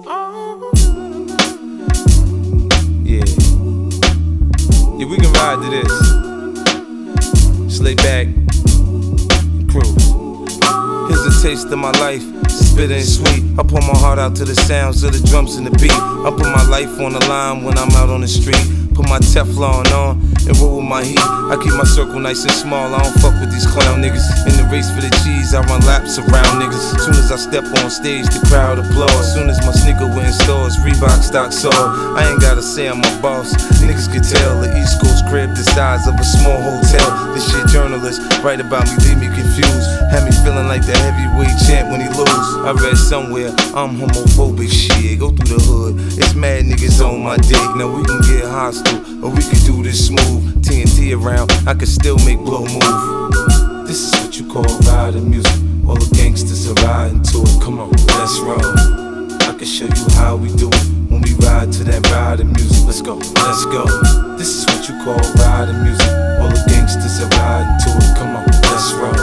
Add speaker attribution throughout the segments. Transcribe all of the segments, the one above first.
Speaker 1: Yeah. Yeah, we can ride to this. Just lay back and cruise. Here's a taste of my life, bitter and sweet. I pour my heart out to the sounds of the drums and the beat. I put my life on the line when I'm out on the street. Put my Teflon on and roll with my heat. I keep my circle nice and small, I don't fuck with these clown niggas. In the race for the cheese, I run laps around niggas. As soon as I step on stage, the crowd applause. As soon as my sneaker went in stores, Reebok stock sold. I ain't gotta say I'm a boss, niggas can tell. The East Coast crib the size of a small hotel. This shit journalists write about me, leave me confused. Had me feeling like the heavyweight champ when he lose. I read somewhere, I'm homophobic, shit. Go through the hood, it's mad niggas on my dick. Now we can get hostile, or we can do this smooth. TNT around, I can still make blow move. This is what you call riding music. All the gangsters are riding to it. Come on, let's roll. I can show you how we do it when we ride to that riding music. Let's go, let's go. This is what you call riding music. All the gangsters are riding to it. Come on, let's roll.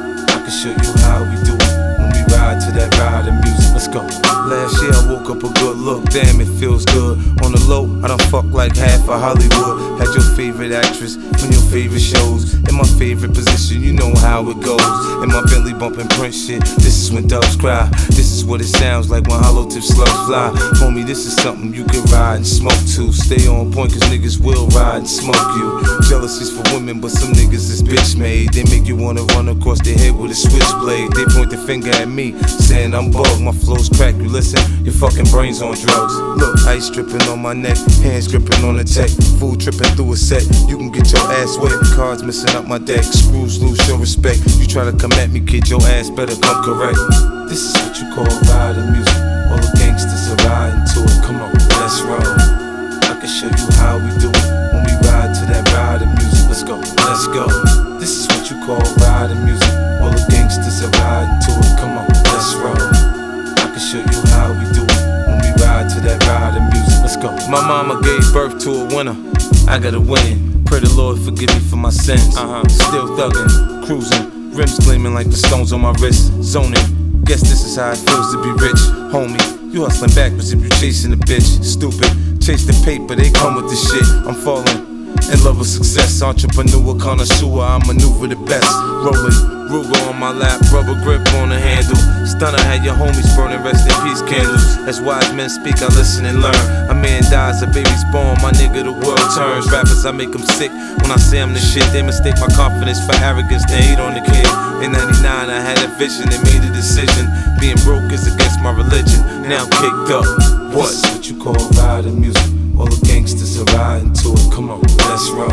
Speaker 1: I can show you how we do it when we ride to that riding music. Let's go. Last year I woke up a good look, damn it feels good. On the low, I done fucked like half of Hollywood. Had your favorite actress from your favorite shows. In my favorite position, you know how it goes. In my Bentley bumping Prince shit, this is when doves cry. This is what it sounds like when hollow tip slugs fly. Homie, this is something you can ride and smoke to. Stay on point cause niggas will ride and smoke you. Jealousy's for women, but some niggas is bitch made. They make you wanna run across their head with a switchblade. They point the finger at me, saying I'm bugged. My flow's crack, you listen, your fucking brain's on drugs. Look, ice dripping on my neck, hands gripping on the tech. Food tripping through a set, you can get your ass wet. Cards missing up my deck, screws loose, show respect. You try to come at me, kid, your ass better come correct. This is what you call riding music. All the gangsters are riding to it. Come on, let's roll. I can show you how we do it when we ride to that riding music. Let's go, let's go. This is what you call riding music. All the gangsters are riding to it. Come on, let's roll. I can show you how we do it when we ride to that riding music. Let's go. My mama gave birth to a winner. I gotta win. Pray the Lord forgive me for my sins. Still thuggin', cruising, rims gleaming like the stones on my wrist. Zoning, guess this is how it feels to be rich. Homie, you hustling backwards if you chasing a bitch. Stupid, chase the paper, they come with the shit. I'm falling in love with success. Entrepreneur, connoisseur, I maneuver the best. Rolling, Ruger on my lap, rubber grip on the handle. Stunner had your homies burning rest in peace candles. As wise men speak, I listen and learn. A man dies, a baby's born, my nigga, the world turns. Rappers, I make them sick when I say I'm the shit. They mistake my confidence for arrogance, they hate on the kid. In 99, I had a vision and made a decision. Being broke is against my religion, now I'm kicked up. What? This is what you call riding music. All the gangsters are riding to it. Come on, let's roll.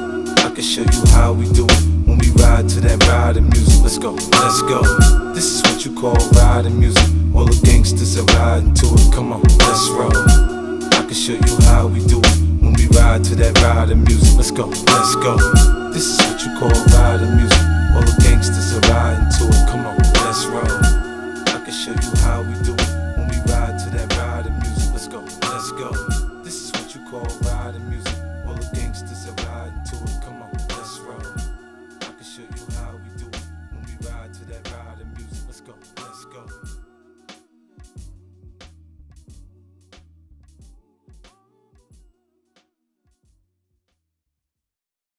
Speaker 1: I can show you how we do it when we ride to that riding music. Let's go, let's go. This is what you call riding music. All the gangsters are riding to it. Come on, let's roll. I can show you how we do it when we ride to that riding music. Let's go, let's go. This is what you call riding music. All the gangsters are riding.